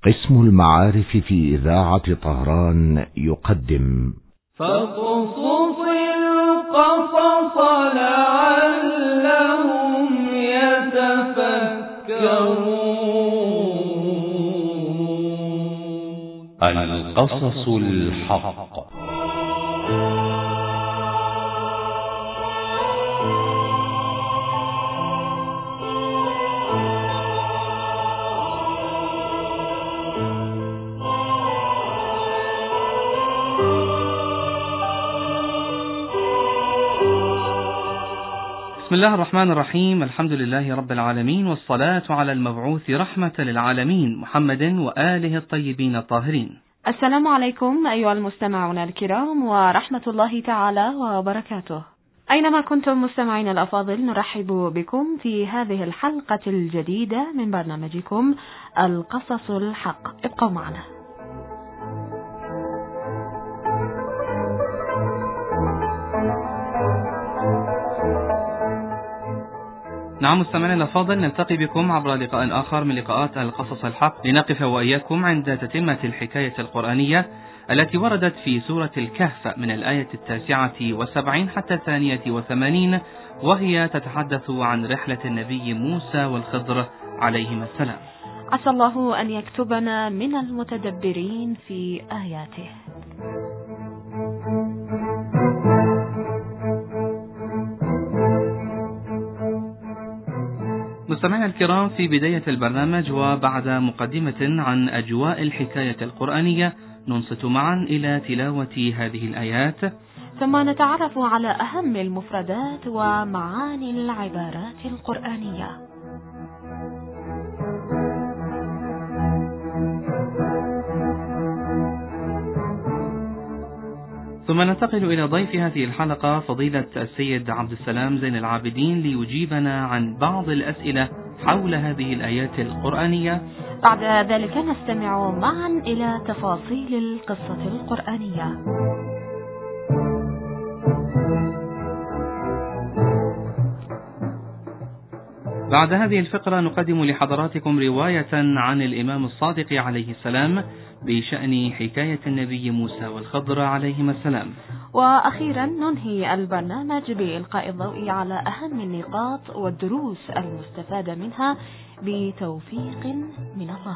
قسم المعارف في إذاعة طهران يقدم فاقصص القصص لعلهم يتفكرون. القصص الحق. بسم الله الرحمن الرحيم. الحمد لله رب العالمين، والصلاة على المبعوث رحمة للعالمين محمد وآله الطيبين الطاهرين. السلام عليكم أيها المستمعون الكرام ورحمة الله تعالى وبركاته. أينما كنتم مستمعين الأفاضل، نرحب بكم في هذه الحلقة الجديدة من برنامجكم القصص الحق. ابقوا معنا. نعم مستمعينا الأفاضل، نلتقي بكم عبر لقاء آخر من لقاءات القصص الحق لنقف وإياكم عند تتمة الحكاية القرآنية التي وردت في سورة الكهف من الآية 79 حتى 82، وهي تتحدث عن رحلة النبي موسى والخضر عليهما السلام. عسى الله أن يكتبنا من المتدبرين في آياته. مستمعينا الكرام، في بداية البرنامج وبعد مقدمة عن أجواء الحكاية القرآنية، ننصت معا إلى تلاوة هذه الآيات، ثم نتعرف على أهم المفردات ومعاني العبارات القرآنية. ثم ننتقل إلى ضيف هذه الحلقة فضيلة السيد عبد السلام زين العابدين ليجيبنا عن بعض الأسئلة حول هذه الآيات القرآنية. بعد ذلك نستمع معا إلى تفاصيل القصة القرآنية. بعد هذه الفقرة نقدم لحضراتكم رواية عن الإمام الصادق عليه السلام بشأن حكاية النبي موسى والخضر عليهما السلام. وأخيرا ننهي البرنامج بإلقاء الضوء على أهم النقاط والدروس المستفادة منها بتوفيق من الله.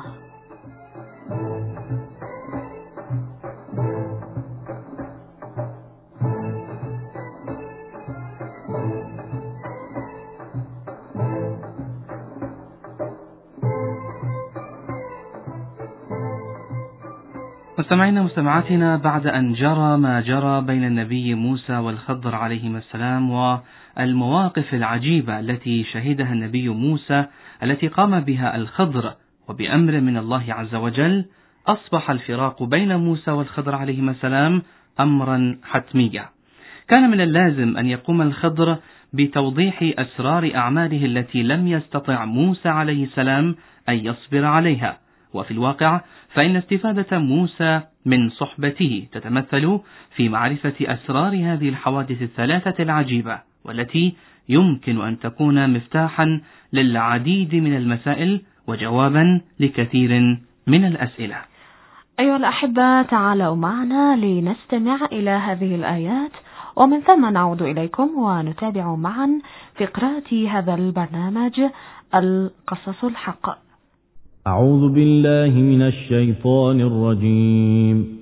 مستمعينا مستمعاتنا، بعد أن جرى ما جرى بين النبي موسى والخضر عليهما السلام والمواقف العجيبة التي شهدها النبي موسى التي قام بها الخضر وبأمر من الله عز وجل، أصبح الفراق بين موسى والخضر عليهما السلام أمرا حتميا. كان من اللازم أن يقوم الخضر بتوضيح أسرار أعماله التي لم يستطع موسى عليه السلام أن يصبر عليها. وفي الواقع فإن استفادة موسى من صحبته تتمثل في معرفة أسرار هذه الحوادث الثلاثة العجيبة، والتي يمكن أن تكون مفتاحا للعديد من المسائل وجوابا لكثير من الأسئلة. أيها الأحبة، تعالوا معنا لنستمع إلى هذه الآيات، ومن ثم نعود إليكم ونتابع معا فقرات هذا البرنامج القصص الحق. أعوذ بالله من الشيطان الرجيم.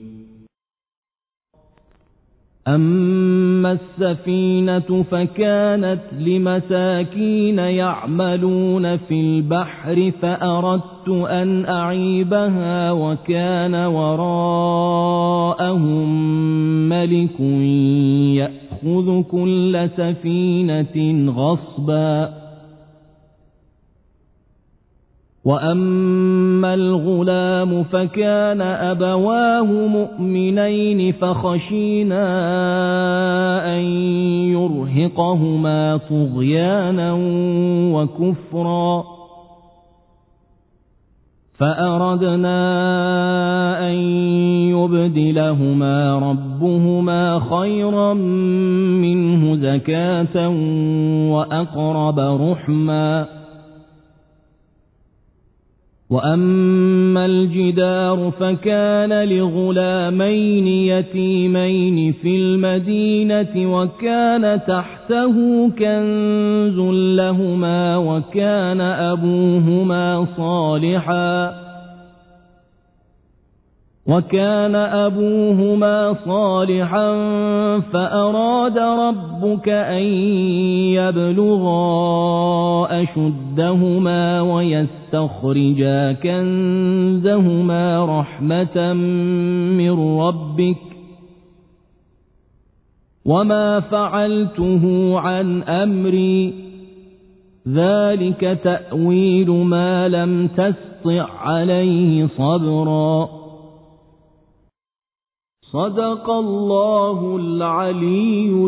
أما السفينة فكانت لمساكين يعملون في البحر، فأردت أن أعيبها وكان وراءهم ملك يأخذ كل سفينة غصبا. وأما الغلام فكان أبواه مؤمنين فخشينا أن يرهقهما طغيانا وكفرا، فأردنا أن يبدلهما ربهما خيرا منه زكاة وأقرب رحما، وأما الجدار فكان لغلامين يتيمين في المدينة وكان تحته كنز لهما وكان أبوهما صالحا فأراد ربك أن يبلغا أشدهما ويستخرجا كنزهما رحمة من ربك وما فعلته عن أمري ذلك تأويل ما لم تستطع عليه صبرا صدق الله العلي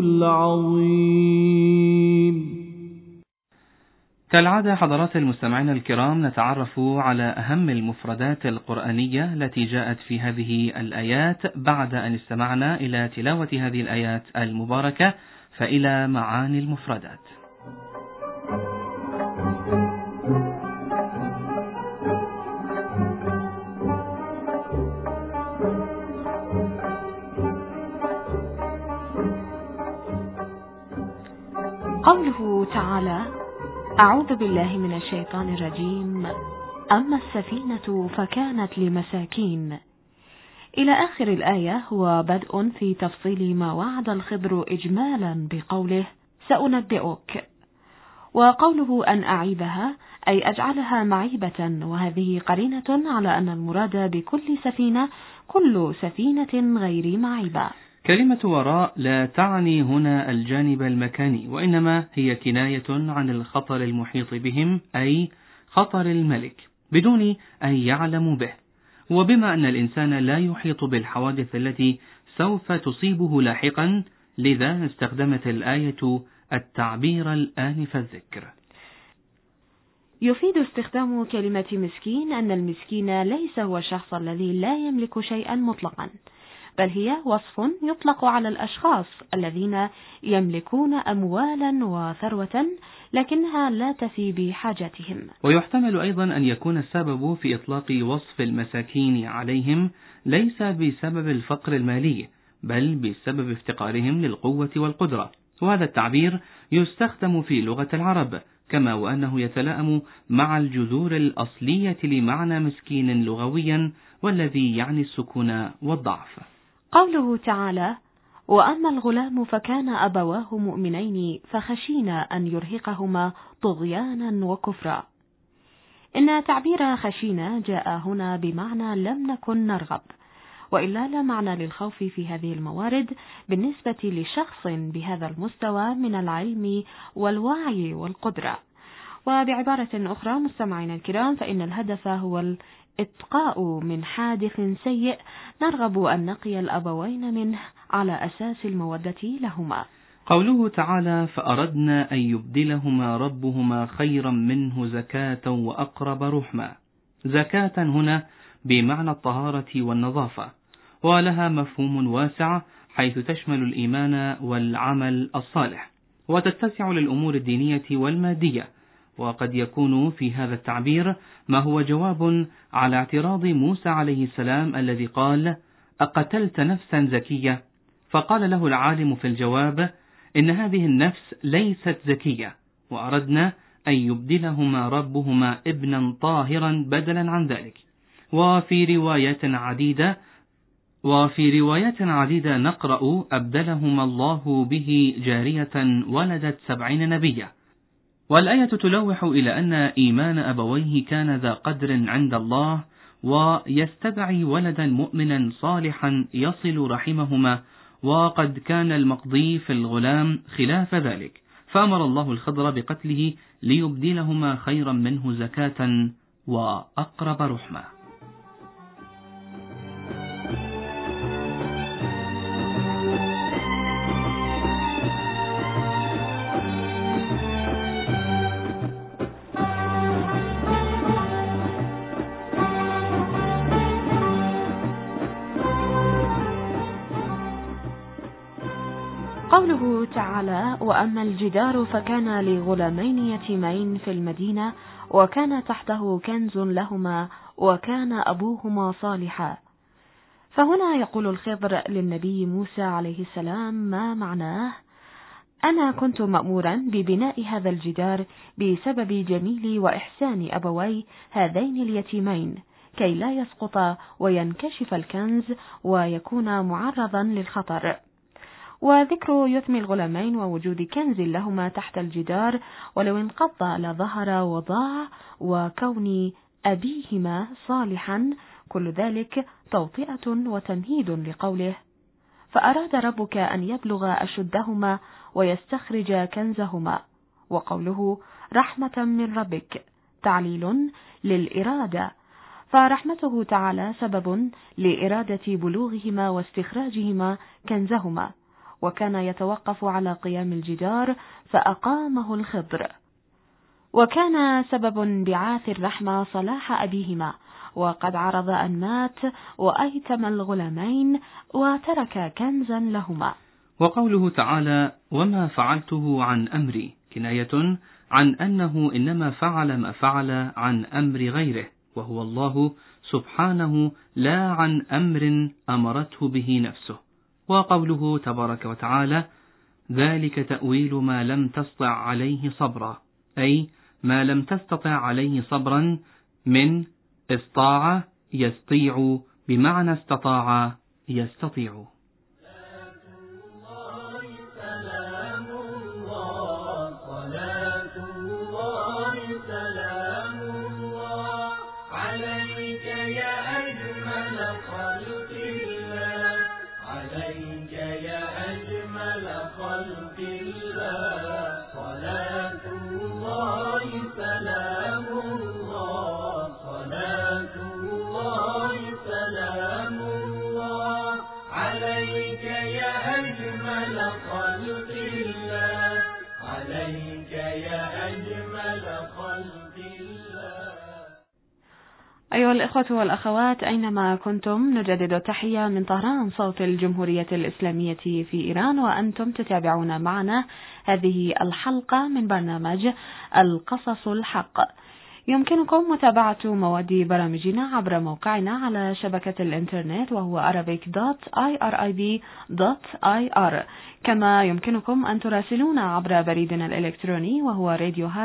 العظيم. كالعادة حضرات المستمعين الكرام، نتعرف على أهم المفردات القرآنية التي جاءت في هذه الآيات بعد أن استمعنا إلى تلاوة هذه الآيات المباركة، فإلى معاني المفردات. قوله تعالى: أعوذ بالله من الشيطان الرجيم، أما السفينة فكانت لمساكين، إلى آخر الآية هو بدء في تفصيل ما وعد الخضر إجمالا بقوله سأنبئك، وقوله أن أعيبها أي أجعلها معيبة، وهذه قرينة على أن المراد بكل سفينة كل سفينة غير معيبة. كلمة وراء لا تعني هنا الجانب المكاني، وإنما هي كناية عن الخطر المحيط بهم، أي خطر الملك بدون أن يعلموا به. وبما أن الإنسان لا يحيط بالحوادث التي سوف تصيبه لاحقا، لذا استخدمت الآية التعبير الآنف الذكر. يفيد استخدام كلمة مسكين أن المسكين ليس هو الشخص الذي لا يملك شيئا مطلقا، بل هي وصف يطلق على الأشخاص الذين يملكون أموالا وثروة لكنها لا تفي بحاجتهم. ويحتمل أيضا أن يكون السبب في إطلاق وصف المساكين عليهم ليس بسبب الفقر المالي، بل بسبب افتقارهم للقوة والقدرة، وهذا التعبير يستخدم في لغة العرب، كما وأنه يتلائم مع الجذور الأصلية لمعنى مسكين لغويا، والذي يعني السكون والضعف. قوله تعالى: وأما الغلام فكان أبواه مؤمنين فخشينا أن يرهقهما طغيانا وكفرا، إن تعبير خشينا جاء هنا بمعنى لم نكن نرغب، وإلا لا معنى للخوف في هذه الموارد بالنسبة لشخص بهذا المستوى من العلم والوعي والقدرة. وبعبارة أخرى مستمعينا الكرام، فإن الهدف هو الإتقاء من حادث سيء نرغب أن نقي الأبوين منه على أساس المودة لهما. قوله تعالى: فأردنا أن يبدلهما ربهما خيرا منه زكاة وأقرب رحما. زكاة هنا بمعنى الطهارة والنظافة، ولها مفهوم واسع حيث تشمل الإيمان والعمل الصالح، وتتسع للأمور الدينية والمادية. وقد يكون في هذا التعبير ما هو جواب على اعتراض موسى عليه السلام الذي قال: أقتلت نفسا زكية؟ فقال له العالم في الجواب: إن هذه النفس ليست زكية، وأردنا أن يبدلهما ربهما ابنا طاهرا بدلا عن ذلك. وفي روايات عديدة نقرأ: أبدلهما الله به جارية ولدت 70 نبيا. والآية تلوح إلى أن إيمان أبويه كان ذا قدر عند الله، ويستدعي ولدا مؤمنا صالحا يصل رحمهما، وقد كان المقضي في الغلام خلاف ذلك، فأمر الله الخضر بقتله ليبدلهما خيرا منه زكاة وأقرب رحمة. قوله تعالى: وأما الجدار فكان لغلامين يتيمين في المدينة وكان تحته كنز لهما وكان أبوهما صالحا. فهنا يقول الخضر للنبي موسى عليه السلام ما معناه: أنا كنت مأمورا ببناء هذا الجدار بسبب جميل وإحسان أبوي هذين اليتيمين كي لا يسقط وينكشف الكنز ويكون معرضا للخطر. وذكر يتم الغلامين ووجود كنز لهما تحت الجدار ولو انقض لظهر وضاع، وكون أبيهما صالحا، كل ذلك توطئة وتمهيد لقوله: فأراد ربك أن يبلغ أشدهما ويستخرج كنزهما. وقوله رحمة من ربك تعليل للإرادة، فرحمته تعالى سبب لإرادة بلوغهما واستخراجهما كنزهما، وكان يتوقف على قيام الجدار فأقامه الخضر. وكان سبب بعاث الرحمة صلاح أبيهما، وقد عرض أن مات وأيتم الغلامين وترك كنزا لهما. وقوله تعالى وما فعلته عن أمري كناية عن أنه إنما فعل ما فعل عن أمر غيره، وهو الله سبحانه، لا عن أمر أمرته به نفسه. وقوله تبارك وتعالى ذلك تأويل ما لم تستطع عليه صبرا، أي ما لم تستطع عليه صبرا، من استطاع يستطيع بمعنى استطاع يستطيع. أيها الإخوة والأخوات، أينما كنتم نجدد التحية من طهران صوت الجمهورية الإسلامية في إيران، وأنتم تتابعون معنا هذه الحلقة من برنامج القصص الحق. يمكنكم متابعة مواد برامجنا عبر موقعنا على شبكة الإنترنت وهو arabic.irib.ir، كما يمكنكم أن تراسلونا عبر بريدنا الإلكتروني وهو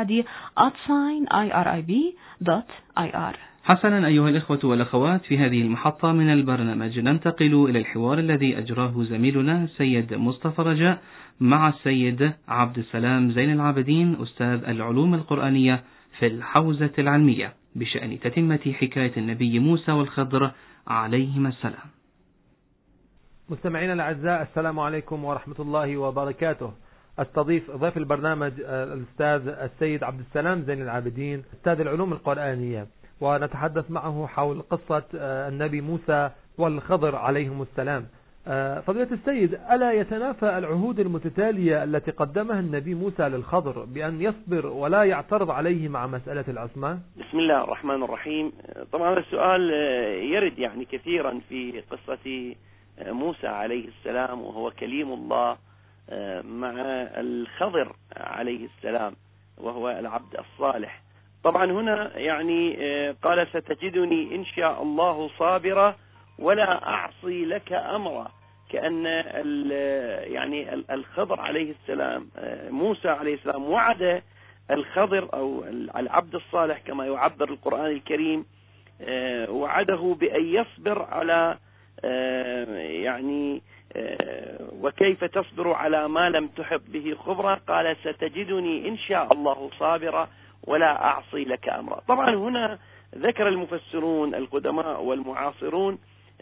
radio@irib.ir. حسنا أيها الإخوة والأخوات، في هذه المحطة من البرنامج ننتقل إلى الحوار الذي أجراه زميلنا السيد مصطفى رجاء مع السيد عبد السلام زين العابدين أستاذ العلوم القرآنية في الحوزة العلمية بشأن تتمة حكاية النبي موسى والخضر عليهما السلام. مستمعينا الأعزاء، السلام عليكم ورحمة الله وبركاته. استضيف ضيف البرنامج الأستاذ السيد عبد السلام زين العابدين أستاذ العلوم القرآنية، ونتحدث معه حول قصة النبي موسى والخضر عليهم السلام. فضيلة السيد، ألا يتنافى العهود المتتالية التي قدمها النبي موسى للخضر بأن يصبر ولا يعترض عليه مع مسألة العصمة؟ بسم الله الرحمن الرحيم. طبعا السؤال يرد يعني كثيرا في قصة موسى عليه السلام وهو كليم الله مع الخضر عليه السلام وهو العبد الصالح. طبعا هنا يعني قال ستجدني إن شاء الله صابرا ولا أعصي لك أمرا، كأن يعني الخضر عليه السلام موسى عليه السلام وعد الخضر أو العبد الصالح كما يعبر القرآن الكريم، وعده بأن يصبر على يعني وكيف تصبر على ما لم تحط به خبرا. قال ستجدني إن شاء الله صابرا ولا أعصي لك أمرا. طبعا هنا ذكر المفسرون القدماء والمعاصرون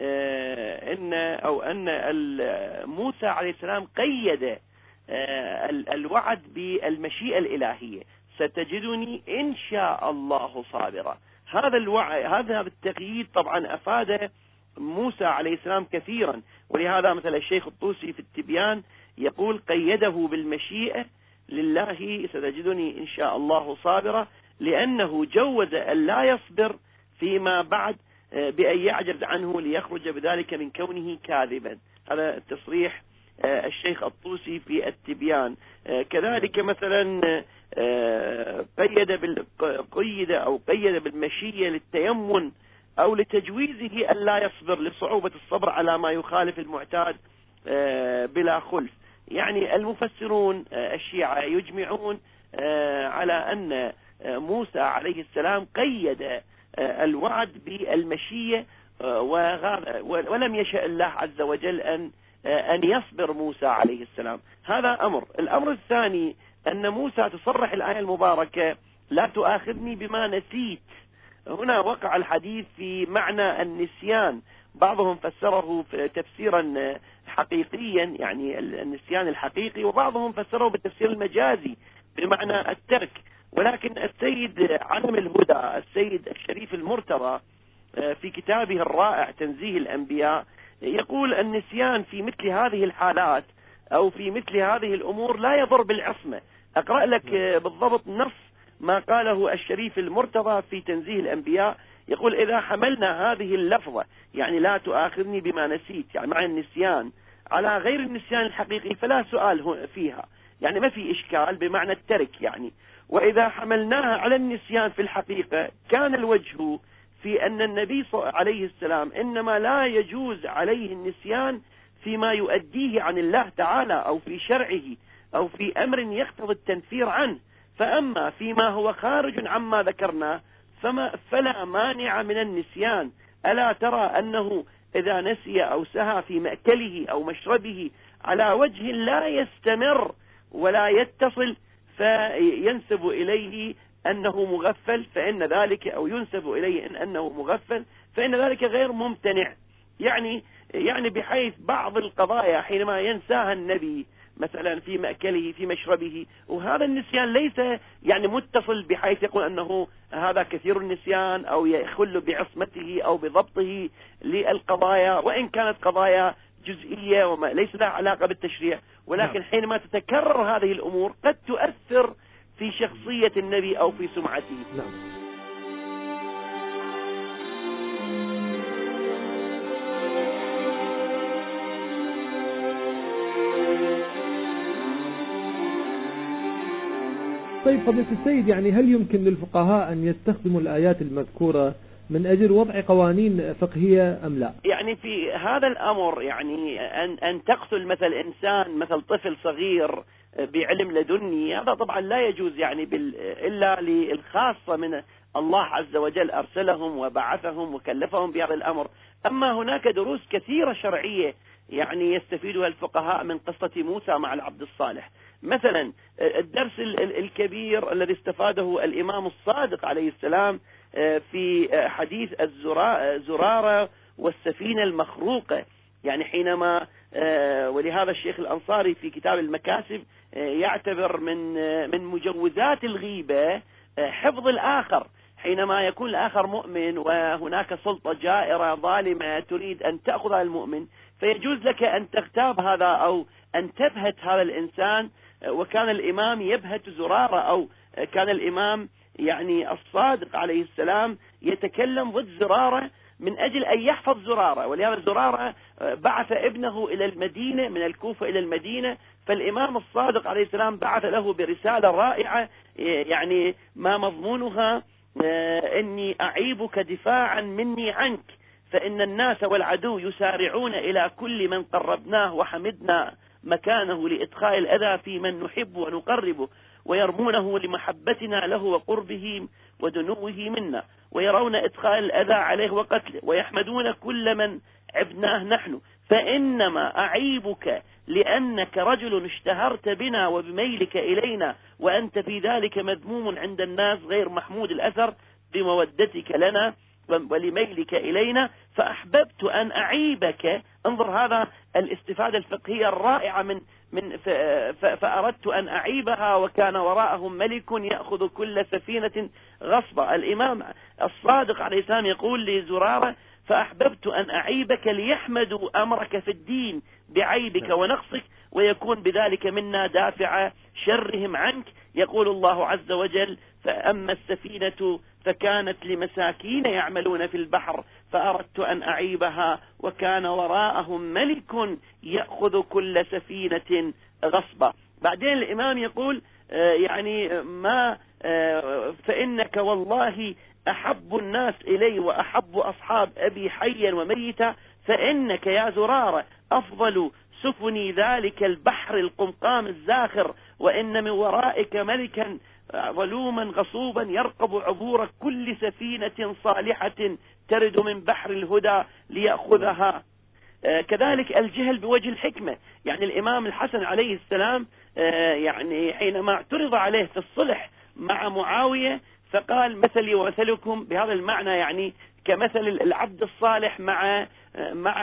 أن موسى عليه السلام قيد الوعد بالمشيئة الإلهية، ستجدني إن شاء الله صابرا. هذا الوعد، هذا التقييد طبعا أفاد موسى عليه السلام كثيرا، ولهذا مثل الشيخ الطوسي في التبيان يقول قيده بالمشيئة لله ستجدني إن شاء الله صابرا، لأنه جوز أن لا يصبر فيما بعد بأن يعجز عنه ليخرج بذلك من كونه كاذبا. هذا التصريح الشيخ الطوسي في التبيان. كذلك مثلا قيد بالمشية للتيمن أو لتجويزه ألا يصبر لصعوبة الصبر على ما يخالف المعتاد بلا خلف. يعني المفسرون الشيعة يجمعون على أن موسى عليه السلام قيد الوعد بالمشية ولم يشاء الله عز وجل أن يصبر موسى عليه السلام. هذا أمر. الأمر الثاني أن موسى تصرح الآية المباركة لا تؤاخذني بما نسيت. هنا وقع الحديث في معنى النسيان، بعضهم فسره تفسيرا حقيقيا يعني النسيان الحقيقي، وبعضهم فسره بالتفسير المجازي بمعنى الترك. ولكن السيد علم الهدى السيد الشريف المرتضى في كتابه الرائع تنزيه الأنبياء يقول النسيان في مثل هذه الحالات أو في مثل هذه الأمور لا يضر بالعصمة. أقرأ لك بالضبط نص ما قاله الشريف المرتضى في تنزيه الأنبياء. يقول إذا حملنا هذه اللفظة يعني لا تؤاخذني بما نسيت يعني مع النسيان على غير النسيان الحقيقي فلا سؤال فيها، يعني ما في إشكال بمعنى الترك يعني. وإذا حملناها على النسيان في الحقيقة كان الوجه في أن النبي عليه السلام إنما لا يجوز عليه النسيان فيما يؤديه عن الله تعالى أو في شرعه أو في أمر يقتضي التنفير عنه، فأما فيما هو خارج عما ذكرنا فلا مانع من النسيان. ألا ترى أنه إذا نسي أو سهى في مأكله أو مشربه على وجه لا يستمر ولا يتصل فينسب إليه أنه مغفل فإن ذلك أو ينسب إليه أنه مغفل فإن ذلك غير ممتنع. يعني بحيث بعض القضايا حينما ينساها النبي مثلا في مأكله في مشربه، وهذا النسيان ليس يعني متصل بحيث يقول أنه هذا كثير النسيان أو يخل بعصمته أو بضبطه للقضايا، وإن كانت قضايا جزئية وما ليس لها علاقة بالتشريع، ولكن حينما تتكرر هذه الأمور قد تؤثر في شخصية النبي أو في سمعته. نعم. طيب فضيلة السيد، يعني هل يمكن للفقهاء أن يستخدموا الآيات المذكورة من أجل وضع قوانين فقهية أم لا؟ يعني في هذا الأمر يعني أن تقتل مثل إنسان مثل طفل صغير بعلم لدني هذا طبعا لا يجوز يعني إلا للخاصة من الله عز وجل أرسلهم وبعثهم وكلفهم بهذا الأمر. أما هناك دروس كثيرة شرعية يعني يستفيدها الفقهاء من قصة موسى مع العبد الصالح. مثلا الدرس الكبير الذي استفاده الإمام الصادق عليه السلام في حديث زرارة والسفينة المخروقة، يعني حينما ولهذا الشيخ الأنصاري في كتاب المكاسب يعتبر من مجوزات الغيبة حفظ الآخر، حينما يكون الآخر مؤمن وهناك سلطة جائرة ظالمة تريد أن تأخذ المؤمن فيجوز لك أن تغتاب هذا أو أن تبهت هذا الإنسان. وكان الإمام يبهت زرارة أو كان الإمام يعني الصادق عليه السلام يتكلم ضد زرارة من أجل أن يحفظ زرارة، ولهذا زرارة بعث ابنه إلى المدينة من الكوفة إلى المدينة، فالإمام الصادق عليه السلام بعث له برسالة رائعة يعني ما مضمونها إني أعيبك دفاعا مني عنك فإن الناس والعدو يسارعون إلى كل من قربناه وحمدنا مكانه لإدخال الأذى في من نحب ونقربه ويرمونه لمحبتنا له وقربه ودنوه منا ويرون إدخال الأذى عليه وقتله ويحمدون كل من عبناه نحن، فإنما أعيبك لأنك رجل اشتهرت بنا وبميلك إلينا وأنت في ذلك مذموم عند الناس غير محمود الأثر بمودتك لنا ولميلك إلينا فأحببت أن أعيبك. انظر هذا الاستفادة الفقهية الرائعة فأردت أن أعيبها وكان وراءهم ملك يأخذ كل سفينة غصبا. الإمام الصادق عليه السلام يقول لزرارة فأحببت أن أعيبك ليحمدوا أمرك في الدين بعيبك ونقصك ويكون بذلك منا دافع شرهم عنك. يقول الله عز وجل فأما السفينة فكانت لمساكين يعملون في البحر فأردت أن أعيبها وكان وراءهم ملك يأخذ كل سفينة غصبا. بعدين الإمام يقول يعني ما فإنك والله أحب الناس إلي وأحب أصحاب أبي حيا وميتا، فإنك يا زرارة أفضل سفن ذلك البحر القمقام الزاخر، وإن من ورائك ملكا ظلوما غصوبا يرقب عبور كل سفينة صالحة ترد من بحر الهدى ليأخذها. كذلك الجهل بوجه الحكمة، يعني الإمام الحسن عليه السلام يعني حينما اعترض عليه في الصلح مع معاوية فقال مثلي ومثلكم بهذا المعنى، يعني كمثل العبد الصالح مع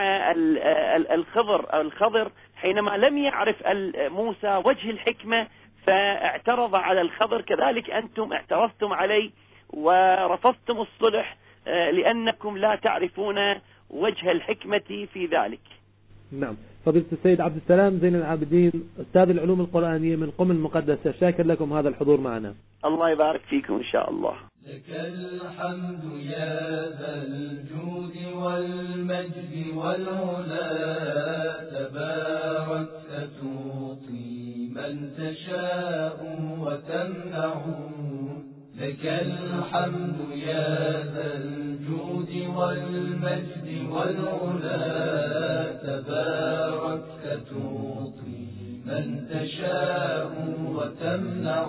الخضر حينما لم يعرف موسى وجه الحكمة فاعترض على الخضر، كذلك أنتم اعترضتم علي ورفضتم الصلح لأنكم لا تعرفون وجه الحكمة في ذلك. نعم. فضيلة السيد عبد السلام زين العابدين أستاذ العلوم القرآنية من قم المقدسة، شاكر لكم هذا الحضور معنا. الله يبارك فيكم إن شاء الله. لك الحمد يا ذا الجود والمجد والعلا، تباركت تعطي من تشاء وتمنع. لك الحمد يا ذا الجود والمجد والعلا، تباركت تعطي من تشاء وتمنع.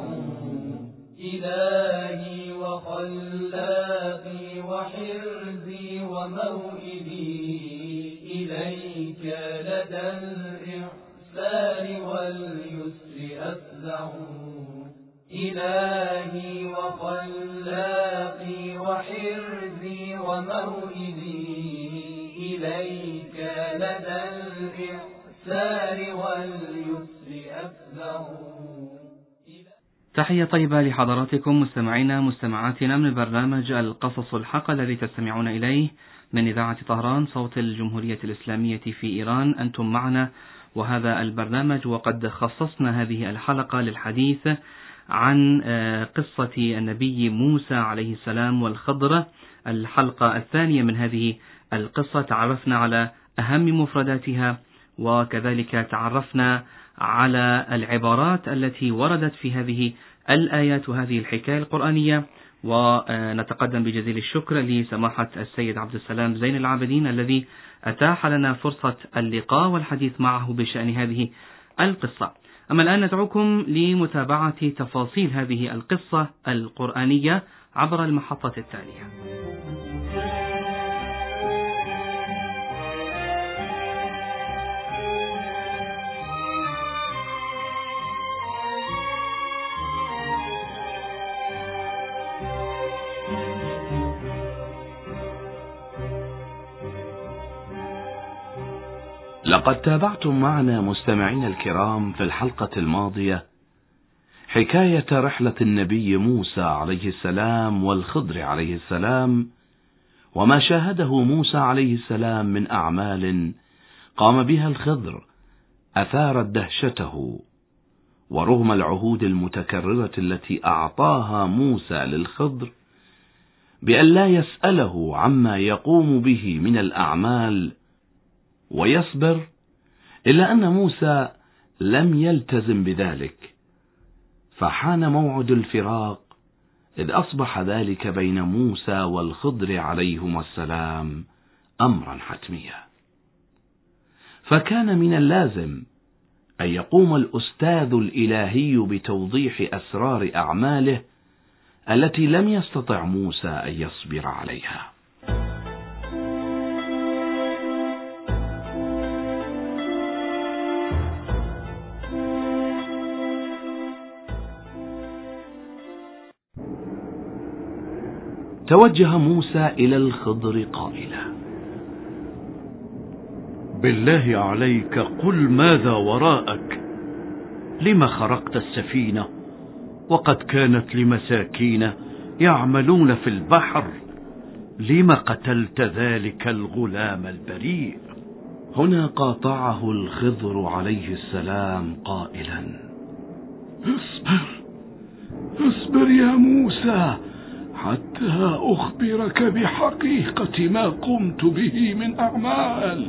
إلهي وخلاقي وحرزي وموئلي، إليك لدى الإحسان واليسر أفزع. إلهي وخلاقي وحرزي وموئلي، إليك لدى الإحسان واليسر أفزع. تحية طيبة لحضراتكم مستمعينا مستمعاتنا من برنامج القصص الحق الذي تستمعون إليه من إذاعة طهران صوت الجمهورية الإسلامية في إيران. أنتم معنا وهذا البرنامج، وقد خصصنا هذه الحلقة للحديث عن قصة النبي موسى عليه السلام والخضر. الحلقة الثانية من هذه القصة تعرفنا على أهم مفرداتها، وكذلك تعرفنا على العبارات التي وردت في هذه الآيات وهذه الحكاية القرآنية. ونتقدم بجزيل الشكر لسماحة السيد عبد السلام زين العابدين الذي أتاح لنا فرصة اللقاء والحديث معه بشأن هذه القصة. أما الآن ندعوكم لمتابعة تفاصيل هذه القصة القرآنية عبر المحطة التالية. لقد تابعتم معنا مستمعين الكرام في الحلقة الماضية حكاية رحلة النبي موسى عليه السلام والخضر عليه السلام، وما شاهده موسى عليه السلام من أعمال قام بها الخضر أثارت دهشته. ورغم العهود المتكررة التي أعطاها موسى للخضر بأن لا يسأله عما يقوم به من الأعمال ويصبر، إلا أن موسى لم يلتزم بذلك، فحان موعد الفراق إذ أصبح ذلك بين موسى والخضر عليهما السلام أمرا حتميا. فكان من اللازم أن يقوم الأستاذ الإلهي بتوضيح أسرار أعماله التي لم يستطع موسى أن يصبر عليها. توجه موسى إلى الخضر قائلا: بالله عليك قل ماذا وراءك؟ لما خرقت السفينة وقد كانت لمساكين يعملون في البحر؟ لما قتلت ذلك الغلام البريء؟ هنا قاطعه الخضر عليه السلام قائلا: اصبر يا موسى حتى أخبرك بحقيقة ما قمت به من أعمال.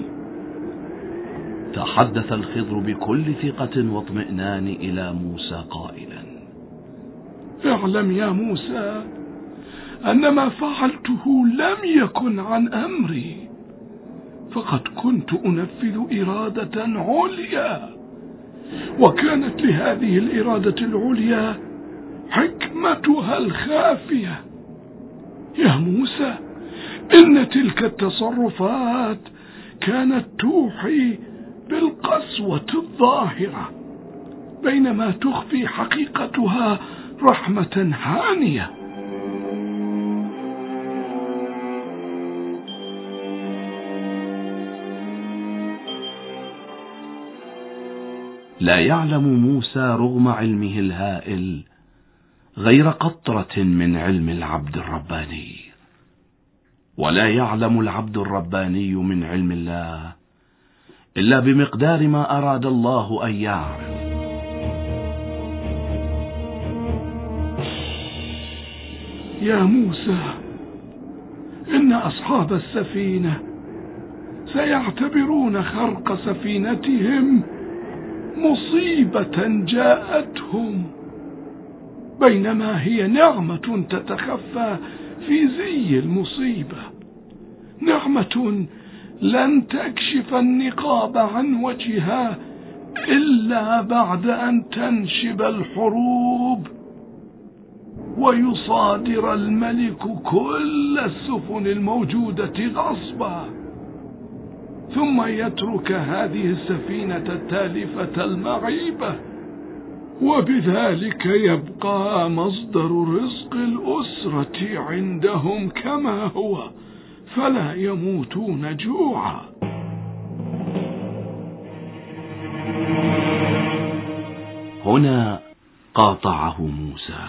تحدث الخضر بكل ثقة واطمئنان إلى موسى قائلا: اعلم يا موسى أن ما فعلته لم يكن عن أمري، فقد كنت أنفذ إرادة عليا، وكانت لهذه الإرادة العليا حكمتها الخافية. يا موسى، إن تلك التصرفات كانت توحي بالقسوة الظاهرة، بينما تخفي حقيقتها رحمة هانية. لا يعلم موسى رغم علمه الهائل غير قطرة من علم العبد الرباني، ولا يعلم العبد الرباني من علم الله إلا بمقدار ما أراد الله أن يعرف. يا موسى، إن أصحاب السفينة سيعتبرون خرق سفينتهم مصيبة جاءتهم، بينما هي نعمة تتخفى في زي المصيبة، نعمة لن تكشف النقاب عن وجهها إلا بعد أن تنشب الحروب ويصادر الملك كل السفن الموجودة غصبا، ثم يترك هذه السفينة التالفة المعيبة، وبذلك يبقى مصدر رزق الأسرة عندهم كما هو، فلا يموتون جوعا. هنا قاطعه موسى: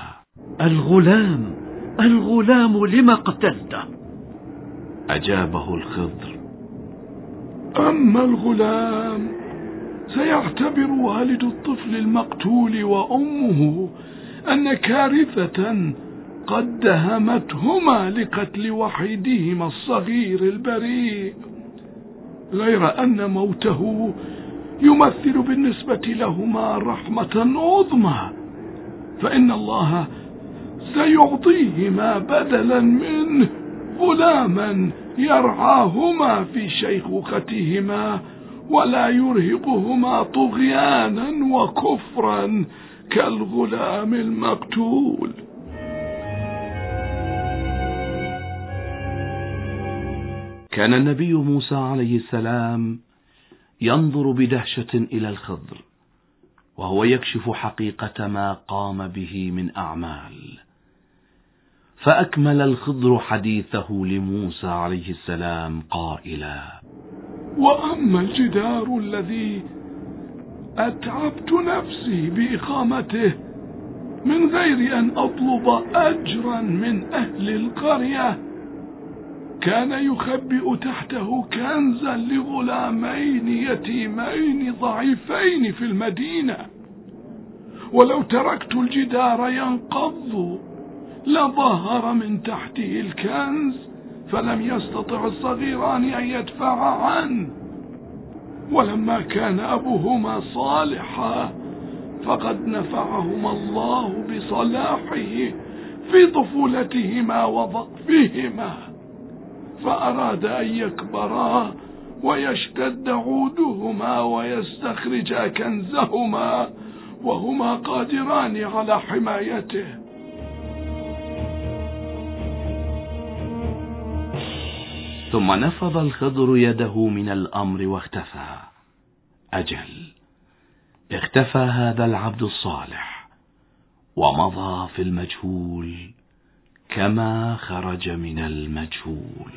الغلام لما قتلته؟ أجابه الخضر: أما الغلام سيعتبر والد الطفل المقتول وأمه أن كارثة قد دهمتهما لقتل وحيدهما الصغير البريء، غير أن موته يمثل بالنسبة لهما رحمة عظمى، فإن الله سيعطيهما بدلا منه غلاما يرعاهما في شيخوختهما، ولا يرهقهما طغيانا وكفرا كالغلام المقتول. كان النبي موسى عليه السلام ينظر بدهشة إلى الخضر وهو يكشف حقيقة ما قام به من أعمال، فأكمل الخضر حديثه لموسى عليه السلام قائلا: وأما الجدار الذي أتعبت نفسي بإقامته من غير أن أطلب أجرا من أهل القرية، كان يخبئ تحته كنزا لغلامين يتيمين ضعيفين في المدينة، ولو تركت الجدار ينقض لظهر من تحته الكنز، فلم يستطع الصغيران أن يدفع عنه. ولما كان أبوهما صالحا فقد نفعهما الله بصلاحه في طفولتهما وضعفهما، فأراد أن يكبرا ويشتد عودهما ويستخرجا كنزهما وهما قادران على حمايته. ثم نفض الخضر يده من الأمر واختفى. أجل، اختفى هذا العبد الصالح ومضى في المجهول كما خرج من المجهول.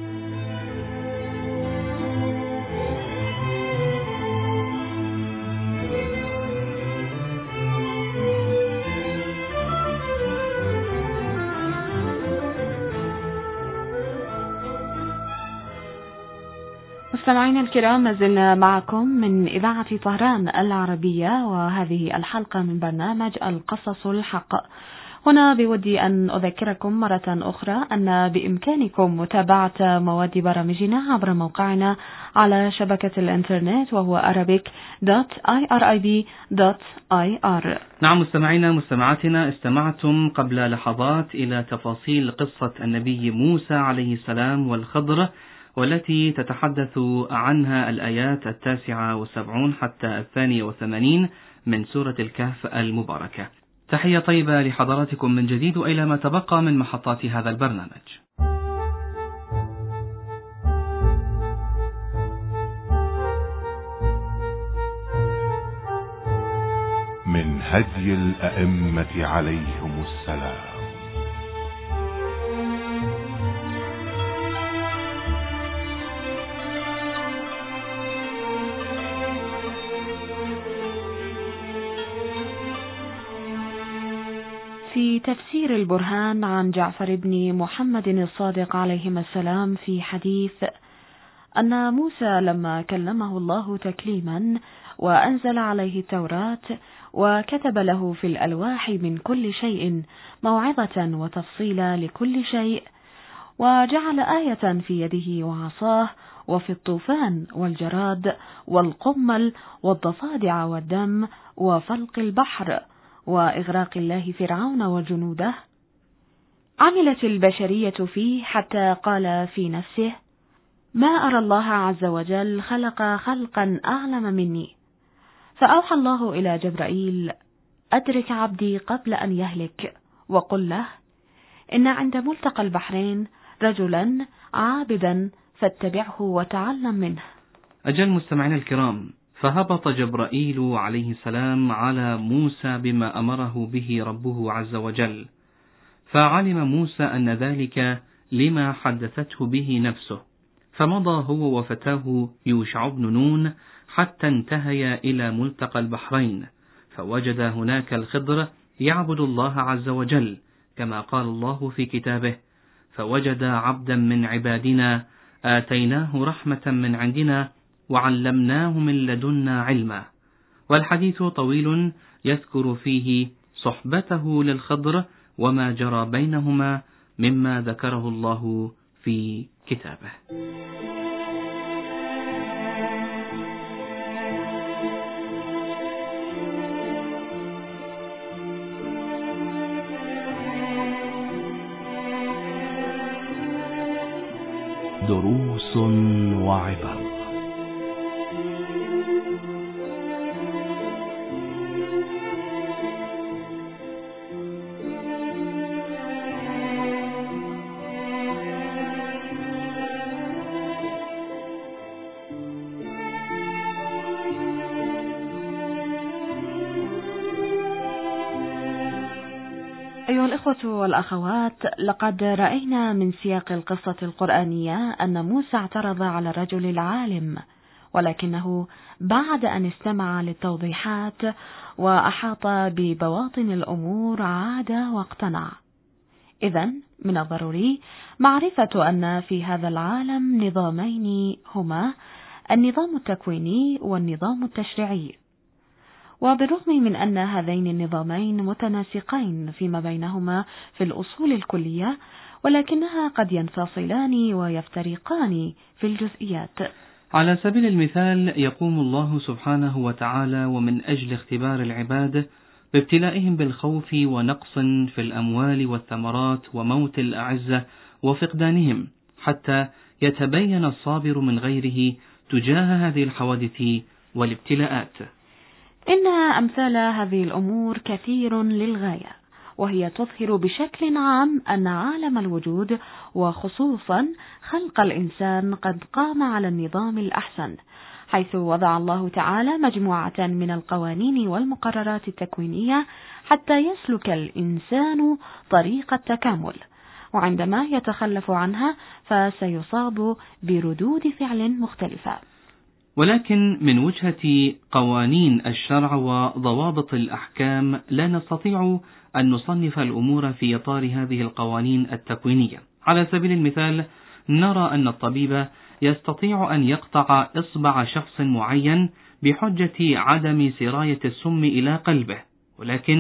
مستمعينا الكرام، ما زلنا معكم من إذاعة طهران العربية، وهذه الحلقة من برنامج القصص الحق، هنا بودي أن أذكركم مرة أخرى أن بإمكانكم متابعة مواد برامجنا عبر موقعنا على شبكة الإنترنت وهو arabic.irib.ir. نعم مستمعاتنا استمعتم قبل لحظات إلى تفاصيل قصة النبي موسى عليه السلام والخضر، والتي تتحدث عنها الآيات 79 حتى 82 من سورة الكهف المباركة. تحية طيبة لحضراتكم من جديد وإلى ما تبقى من محطات هذا البرنامج. من هدي الأئمة عليهم السلام. في تفسير البرهان عن جعفر بن محمد الصادق عليهما السلام في حديث أن موسى لما كلمه الله تكليما وأنزل عليه التوراة وكتب له في الألواح من كل شيء موعظة وتفصيلا لكل شيء، وجعل آية في يده وعصاه وفي الطوفان والجراد والقمل والضفادع والدم وفلق البحر وإغراق الله فرعون وجنوده، عملت البشرية فيه حتى قال في نفسه: ما أرى الله عز وجل خلق خلقا أعلم مني. فأوحى الله إلى جبرائيل: أدرك عبدي قبل أن يهلك وقل له إن عند ملتقى البحرين رجلا عابدا فاتبعه وتعلم منه. أجل مستمعينا الكرام، فهبط جبرائيل عليه السلام على موسى بما أمره به ربه عز وجل، فعلم موسى أن ذلك لما حدثته به نفسه، فمضى هو وفتاه يوشع بن نون حتى انتهيا إلى ملتقى البحرين، فوجد هناك الخضر يعبد الله عز وجل كما قال الله في كتابه: فوجد عبدا من عبادنا آتيناه رحمة من عندنا وعلمناه من لدنا علما. والحديث طويل يذكر فيه صحبته للخضر وما جرى بينهما مما ذكره الله في كتابه. دروس وعبر. أيها الإخوة والأخوات، لقد رأينا من سياق القصة القرآنية أن موسى اعترض على الرجل العالم، ولكنه بعد أن استمع للتوضيحات وأحاط ببواطن الأمور عاد واقتنع. إذن من الضروري معرفة أن في هذا العالم نظامين، هما النظام التكويني والنظام التشريعي، وبالرغم من أن هذين النظامين متناسقين فيما بينهما في الأصول الكلية، ولكنها قد ينفصلان ويفترقان في الجزئيات. على سبيل المثال، يقوم الله سبحانه وتعالى ومن أجل اختبار العباد بابتلائهم بالخوف ونقص في الأموال والثمرات وموت الأعزة وفقدانهم، حتى يتبين الصابر من غيره تجاه هذه الحوادث والابتلاءات. إن أمثال هذه الأمور كثير للغاية، وهي تظهر بشكل عام أن عالم الوجود وخصوصا خلق الإنسان قد قام على النظام الأحسن، حيث وضع الله تعالى مجموعة من القوانين والمقررات التكوينية حتى يسلك الإنسان طريق التكامل، وعندما يتخلف عنها فسيصاب بردود فعل مختلفة. ولكن من وجهة قوانين الشرع وضوابط الأحكام لا نستطيع أن نصنف الأمور في إطار هذه القوانين التكوينية. على سبيل المثال، نرى أن الطبيب يستطيع أن يقطع إصبع شخص معين بحجة عدم سراية السم إلى قلبه، ولكن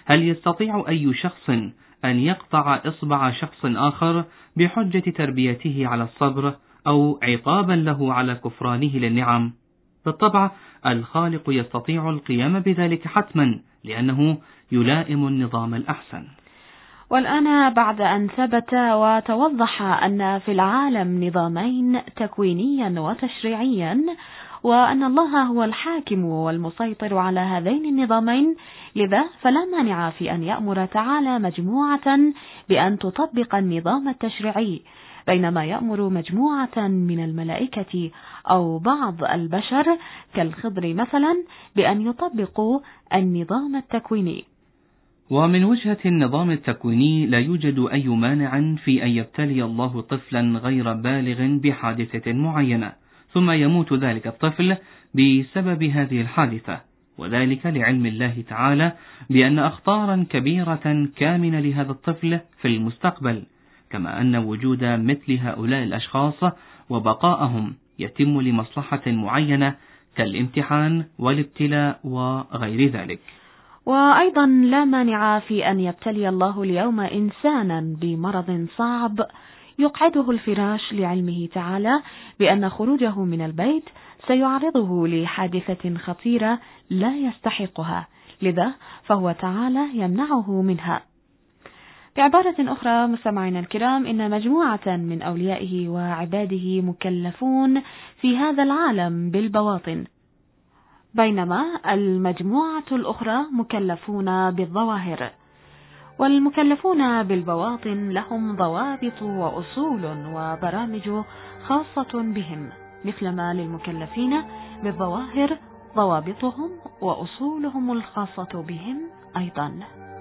هل يستطيع أي شخص أن يقطع إصبع شخص آخر بحجة تربيته على الصبر أو عقابا له على كفرانه للنعم؟ بالطبع الخالق يستطيع القيام بذلك حتما، لأنه يلائم النظام الأحسن. والآن بعد أن ثبت وتوضح أن في العالم نظامين تكوينيا وتشريعيا، وأن الله هو الحاكم والمسيطر على هذين النظامين، لذا فلا مانع في أن يأمر تعالى مجموعة بأن تطبق النظام التشريعي، بينما يأمر مجموعة من الملائكة أو بعض البشر كالخضر مثلا بأن يطبقوا النظام التكويني. ومن وجهة النظام التكويني لا يوجد أي مانع في أن يبتلي الله طفلا غير بالغ بحادثة معينة، ثم يموت ذلك الطفل بسبب هذه الحادثة، وذلك لعلم الله تعالى بأن أخطارا كبيرة كامنة لهذا الطفل في المستقبل، كما أن وجود مثل هؤلاء الأشخاص وبقاءهم يتم لمصلحة معينة كالامتحان والابتلاء وغير ذلك. وأيضا لا مانع في أن يبتلي الله اليوم إنسانا بمرض صعب يقعده الفراش، لعلمه تعالى بأن خروجه من البيت سيعرضه لحادثة خطيرة لا يستحقها، لذا فهو تعالى يمنعه منها. بعبارة أخرى مستمعينا الكرام، إن مجموعة من أوليائه وعباده مكلفون في هذا العالم بالبواطن، بينما المجموعة الأخرى مكلفون بالظواهر. والمكلفون بالبواطن لهم ضوابط وأصول وبرامج خاصة بهم، مثلما للمكلفين بالظواهر ضوابطهم وأصولهم الخاصة بهم أيضا.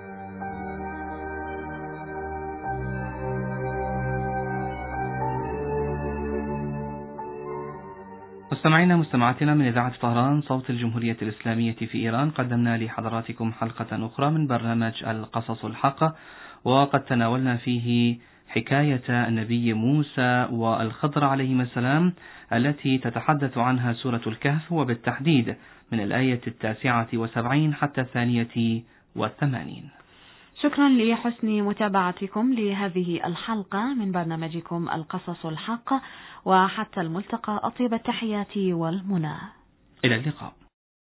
مستمعينا مستمعاتنا من إذاعة طهران صوت الجمهورية الإسلامية في إيران، قدمنا لحضراتكم حلقة أخرى من برنامج القصص الحق، وقد تناولنا فيه حكاية النبي موسى والخضر عليهما السلام التي تتحدث عنها سورة الكهف، وبالتحديد من الآية 79 حتى 82. شكرا لحسن متابعتكم لهذه الحلقة من برنامجكم القصص الحق، وحتى الملتقى أطيب التحيات والمنى. إلى اللقاء.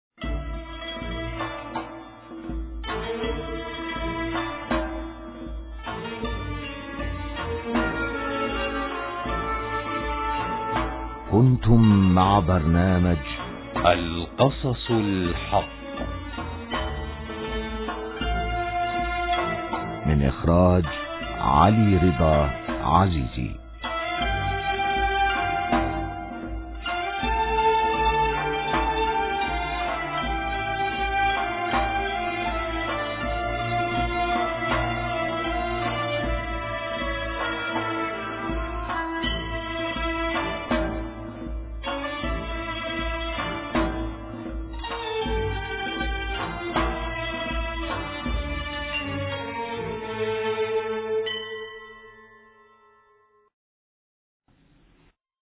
كنتم مع برنامج القصص الحق من إخراج علي رضا عزيزي.